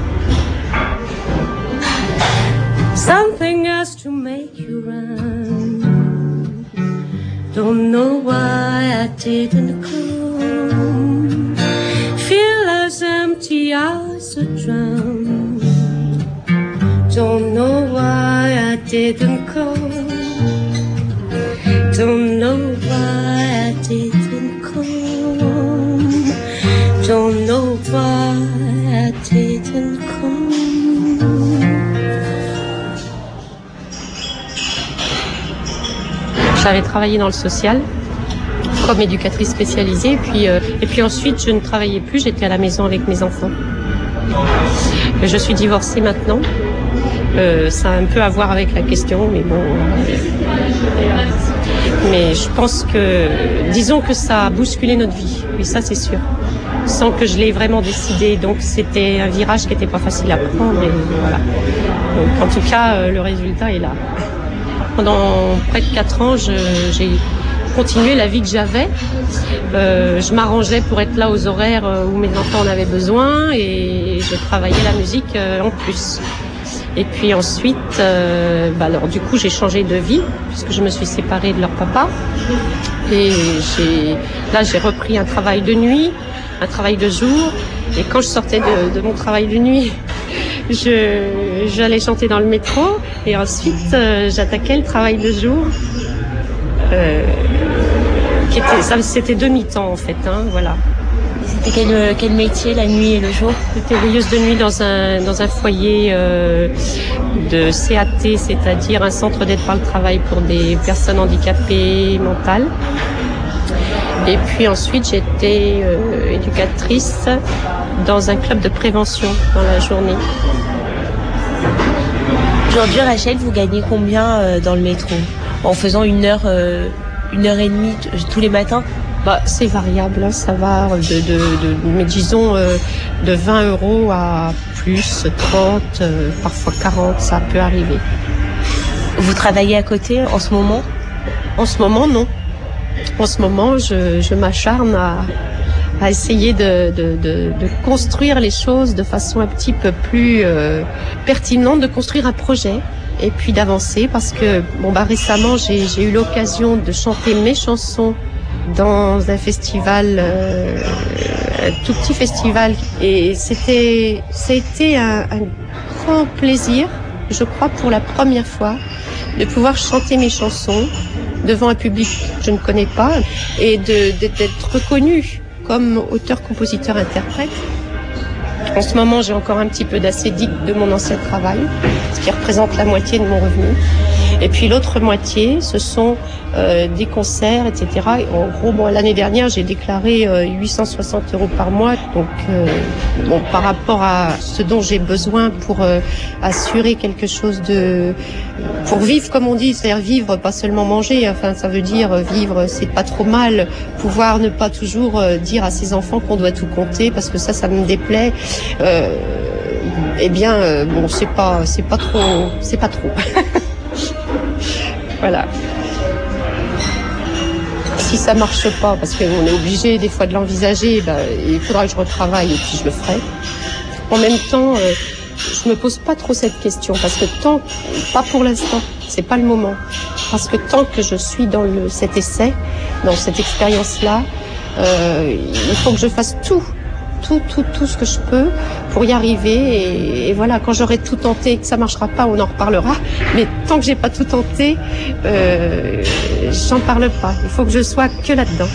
Something has to make you run. Don't know why I didn't come. Feel as empty as a drum. Don't know why I didn't come. Don't know why I didn't come. Don't know why I didn't come. J'avais travaillé dans le social comme éducatrice spécialisée, puis, euh, et puis ensuite je ne travaillais plus, j'étais à la maison avec mes enfants. Je suis divorcée maintenant, euh, ça a un peu à voir avec la question, mais bon... Euh, mais je pense que, disons que ça a bousculé notre vie, oui, ça c'est sûr, sans que je l'ai vraiment décidé, donc c'était un virage qui n'était pas facile à prendre, et voilà. Donc en tout cas, euh, le résultat est là. Pendant près de quatre ans, je, j'ai continué la vie que j'avais. Euh, je m'arrangeais pour être là aux horaires où mes enfants en avaient besoin, et je travaillais la musique euh, en plus. Et puis ensuite, euh, bah alors du coup, j'ai changé de vie puisque je me suis séparée de leur papa. Et j'ai, là, j'ai repris un travail de nuit, un travail de jour. Et quand je sortais de, de mon travail de nuit, je, j'allais chanter dans le métro, et ensuite euh, j'attaquais le travail de jour, euh, qui était, ça, c'était demi-temps en fait, hein, voilà. C'était quel, quel métier, la nuit et le jour? J'étais veilleuse de nuit dans un, dans un foyer euh, de C A T, c'est-à-dire un centre d'aide par le travail pour des personnes handicapées mentales. Et puis ensuite, j'étais euh, éducatrice dans un club de prévention dans la journée. Aujourd'hui, Rachel, vous gagnez combien euh, dans le métro en faisant une heure, euh, une heure et demie t- tous les matins? Bah, c'est variable, hein, ça va de, de, de mais disons euh, de vingt euros à plus trente, euh, parfois quarante, ça peut arriver. Vous travaillez à côté en ce moment? En ce moment, non. En ce moment, je, je m'acharne à, à essayer de, de, de, de construire les choses de façon un petit peu plus euh, pertinente, de construire un projet et puis d'avancer, parce que bon bah récemment j'ai, j'ai eu l'occasion de chanter mes chansons dans un festival, euh, un tout petit festival, et c'était, c'était un, un grand plaisir, je crois pour la première fois, de pouvoir chanter mes chansons devant un public que je ne connais pas, et de, de, d'être reconnue comme auteur, compositeur, interprète. En ce moment, j'ai encore un petit peu d'acédique de mon ancien travail, ce qui représente la moitié de mon revenu. Et puis l'autre moitié, ce sont euh, des concerts, et cetera. Et en gros, bon, l'année dernière, j'ai déclaré euh, huit cent soixante euros par mois. Donc, euh, bon, par rapport à ce dont j'ai besoin pour euh, assurer quelque chose de, pour vivre, comme on dit, c'est-à-dire vivre, pas seulement manger. Enfin, ça veut dire vivre, c'est pas trop mal. Pouvoir ne pas toujours euh, dire à ses enfants qu'on doit tout compter, parce que ça, ça me déplaît. Euh, eh bien, euh, bon, c'est pas, c'est pas trop, c'est pas trop. Voilà. Si ça marche pas, parce qu'on est obligé des fois de l'envisager, ben, il faudra que je retravaille et puis je le ferai. En même temps, euh, je me pose pas trop cette question, parce que tant, pas pour l'instant, c'est pas le moment. Parce que tant que je suis dans le, cet essai, dans cette expérience-là, euh, il faut que je fasse tout, tout, tout, tout ce que je peux pour y arriver. Et, et voilà, quand j'aurai tout tenté, que ça marchera pas, on en reparlera. Mais tant que j'ai pas tout tenté, euh, j'en parle pas. Il faut que je sois que là-dedans.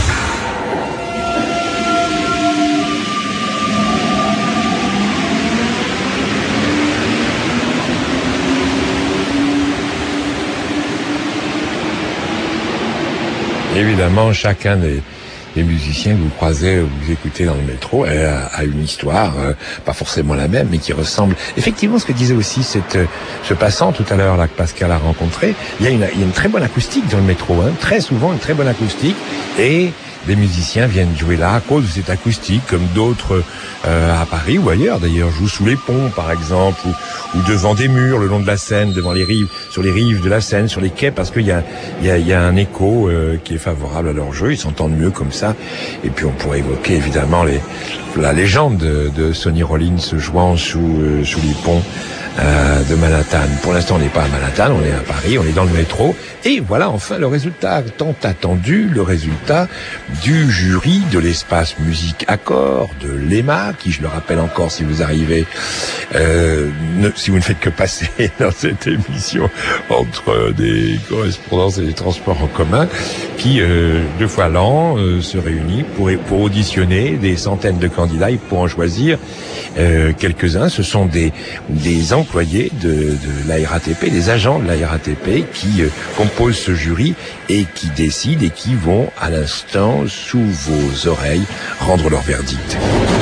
Évidemment, chacun des, des musiciens que vous croisez ou vous écoutez dans le métro a, a une histoire, euh, pas forcément la même, mais qui ressemble. Effectivement, ce que disait aussi cette, ce passant tout à l'heure là que Pascal a rencontré, il y a une, il y a une très bonne acoustique dans le métro, hein, très souvent une très bonne acoustique, et des musiciens viennent jouer là à cause de cette acoustique, comme d'autres euh, à Paris ou ailleurs d'ailleurs jouent sous les ponts par exemple, ou, ou devant des murs le long de la Seine, devant les rives, sur les rives de la Seine, sur les quais, parce qu'il y a, il y a, il y a un écho euh, qui est favorable à leur jeu, ils s'entendent mieux comme ça. Et puis on pourrait évoquer évidemment les, la légende de, de Sonny Rollins jouant sous, euh, sous les ponts Euh, de Manhattan. Pour l'instant, on n'est pas à Manhattan, on est à Paris, on est dans le métro. Et voilà enfin le résultat tant attendu, le résultat du jury de l'espace musique accord, de l'E M A, qui, je le rappelle encore, si vous arrivez, euh, ne, si vous ne faites que passer dans cette émission entre des correspondances et des transports en commun, qui, euh, deux fois l'an, euh, se réunit pour, pour auditionner des centaines de candidats et pour en choisir euh, quelques-uns. Ce sont des, des employés de, de la R A T P, des agents de la R A T P qui euh, composent ce jury et qui décident et qui vont à l'instant, sous vos oreilles, rendre leur verdict.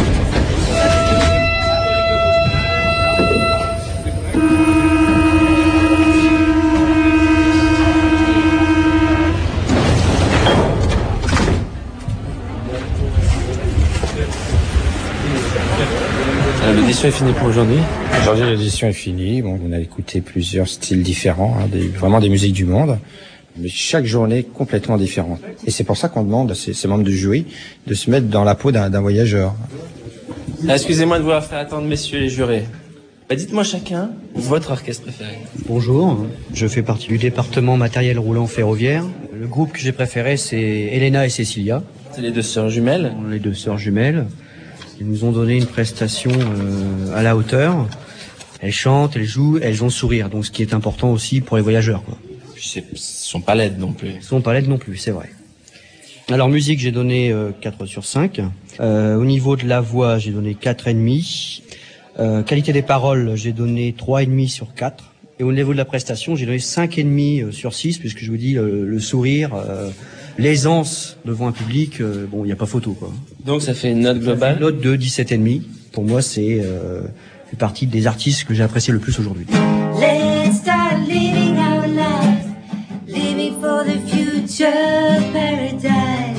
L'audition est finie pour aujourd'hui. Aujourd'hui, l'audition est finie. Bon, on a écouté plusieurs styles différents, hein, des, vraiment des musiques du monde, mais chaque journée complètement différente. Et c'est pour ça qu'on demande à ces, ces membres du jury de se mettre dans la peau d'un, d'un voyageur. Ah, excusez-moi de vous avoir fait attendre, messieurs les jurés. Bah, dites-moi chacun votre orchestre préféré. Bonjour, je fais partie du département matériel roulant ferroviaire. Le groupe que j'ai préféré, c'est Elena et Cecilia. C'est les deux sœurs jumelles. Les deux sœurs jumelles. Ils nous ont donné une prestation euh, à la hauteur. Elles chantent, elles jouent, elles ont le sourire. Donc ce qui est important aussi pour les voyageurs, quoi. Elles sont pas laides non plus. Elles sont pas laides non plus, c'est vrai. Alors musique, j'ai donné euh, quatre sur cinq. Euh, au niveau de la voix, j'ai donné quatre virgule cinq. Euh, qualité des paroles, j'ai donné trois virgule cinq sur quatre. Et au niveau de la prestation, j'ai donné cinq virgule cinq sur six, puisque je vous dis, le, le sourire, euh, l'aisance devant un public, euh, bon, il n'y a pas photo, quoi. Donc ça fait une note globale? Une note de dix-sept virgule cinq. Pour moi, c'est euh, fait partie des artistes que j'ai apprécié le plus aujourd'hui. Let's start living our lives, living for the future paradise.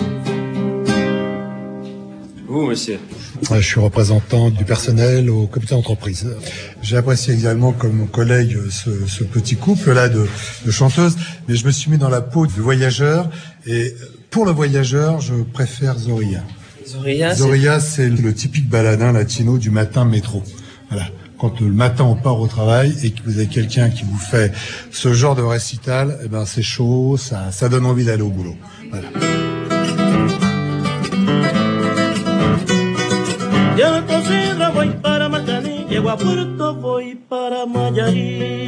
Vous, monsieur? Je suis représentant du personnel au comité d'entreprise. J'ai apprécié également, comme mon collègue, ce, ce petit couple-là de, de chanteuses, mais je me suis mis dans la peau du voyageur, et pour le voyageur, je préfère Zorilla. Zorilla, Zorilla, c'est le typique baladin latino du matin métro. Voilà. Quand le matin on part au travail et que vous avez quelqu'un qui vous fait ce genre de récital, eh ben c'est chaud, ça, ça donne envie d'aller au boulot. Voilà. Yo no te Sidra voy para Macaní, llego a Puerto voy para Mayarí.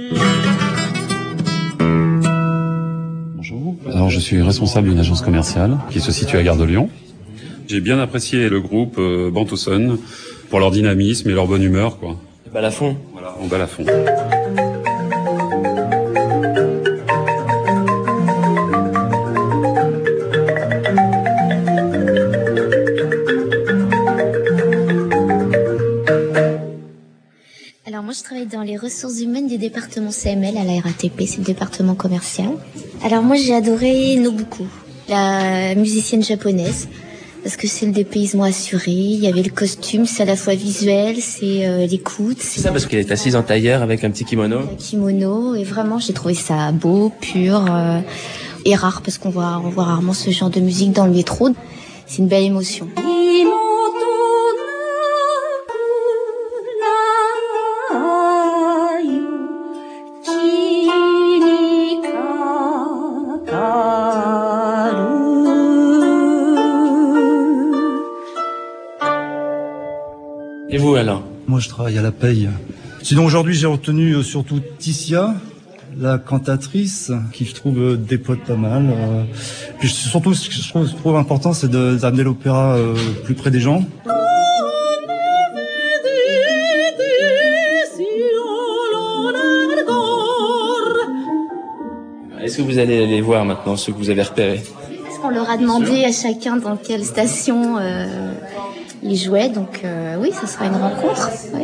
Bonjour. Alors je suis responsable d'une agence commerciale qui se situe à Gare de Lyon. J'ai bien apprécié le groupe euh, Bantoson pour leur dynamisme et leur bonne humeur, quoi. Balafon. Voilà, en balafon. Alors moi je travaille dans les ressources humaines du département C M L à la R A T P, c'est le département commercial. Alors moi j'ai adoré Nobuko, la musicienne japonaise, parce que c'est le dépaysement assuré, il y avait le costume, c'est à la fois visuel, c'est euh, l'écoute. C'est ça parce qu'elle est assise en tailleur avec un petit kimono. Un kimono, et vraiment j'ai trouvé ça beau, pur euh, et rare, parce qu'on voit, on voit rarement ce genre de musique dans le métro. C'est une belle émotion. Et vous alors? Moi je travaille à la paye. Sinon aujourd'hui j'ai retenu surtout Ticia, la cantatrice, qui je trouve dépote pas mal. Puis surtout ce que je trouve, je trouve important, c'est de, d'amener l'opéra euh, plus près des gens. Est-ce que vous allez les voir maintenant, ceux que vous avez repérés? Parce qu'on leur a demandé à chacun dans quelle station euh, ils jouaient, donc euh, oui, ça sera une rencontre. Oui.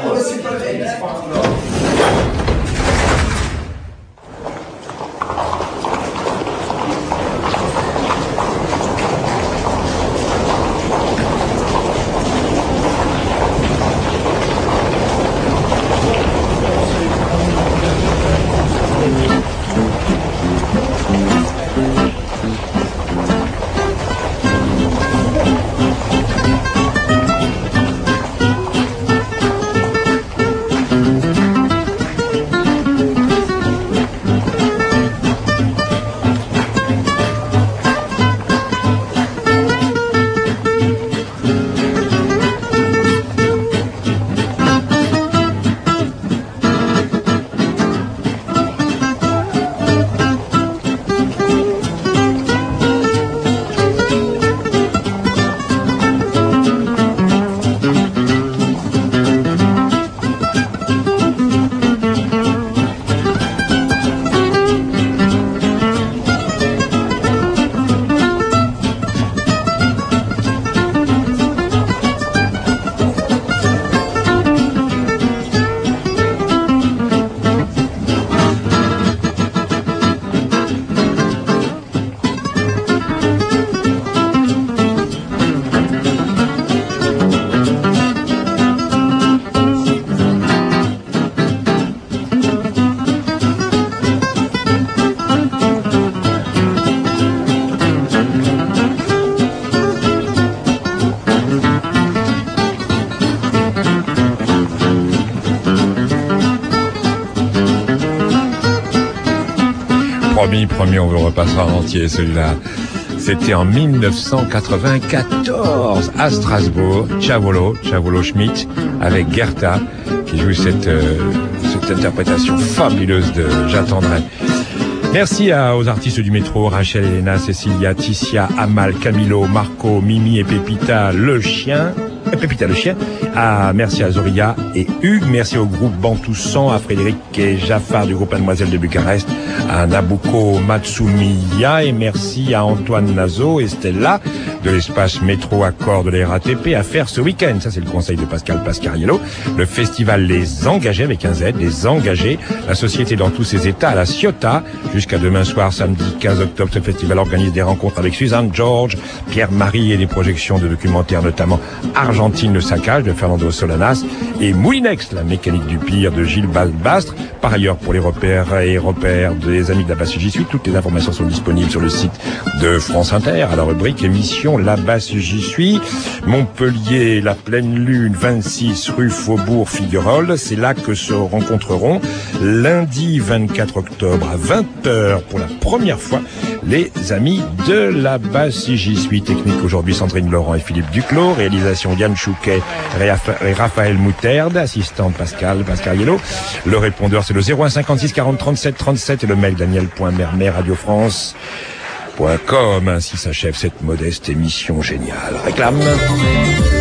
Promis, promis, on vous le repassera en entier, celui-là. C'était en mille neuf cent quatre-vingt-quatorze, à Strasbourg, Chavolo, Chavolo Schmidt, avec Gerta, qui joue cette, euh, cette interprétation fabuleuse de J'attendrai. Merci à, aux artistes du métro, Rachel, Elena, Cécilia, Ticia, Amal, Camilo, Marco, Mimi et Pépita, le chien. Pépita le chien. Ah, merci à Zoria et Hugues. Merci au groupe Bantousan, à Frédéric et Jaffar du groupe Mademoiselle de Bucarest, à Nabucco Matsumiya, et merci à Antoine Nazo et Stella de l'espace métro Accord de la R A T P à faire ce week-end. Ça, c'est le conseil de Pascal Pascariello. Le festival Les Engagés avec un Z, Les Engagés. La société dans tous ses états à la Ciotat. Jusqu'à demain soir, samedi quinze octobre, ce festival organise des rencontres avec Suzanne George, Pierre-Marie et des projections de documentaires, notamment Argentine, le saccage de Fernando Solanas et Moulinex, la mécanique du pire de Gilles Balbastre. Par ailleurs, pour les repères et repères des amis de la basse J'y suis, toutes les informations sont disponibles sur le site de France Inter à la rubrique émission La basse J'y suis. Montpellier, la pleine lune, vingt-six rue Faubourg Figuerolles. C'est là que se rencontreront lundi vingt-quatre octobre à vingt heures pour la première fois les amis de la basse J'y suis. Technique aujourd'hui Sandrine Laurent et Philippe Duclos. Réalisation Yann Chouquet et Raphaël Moutarde. Assistante Pascal Pascariello. Le répondeur c'est le zéro un cinquante-six quarante trente-sept trente-sept et le mail daniel point mermet radio france point com. Ainsi s'achève cette modeste émission géniale. Réclame.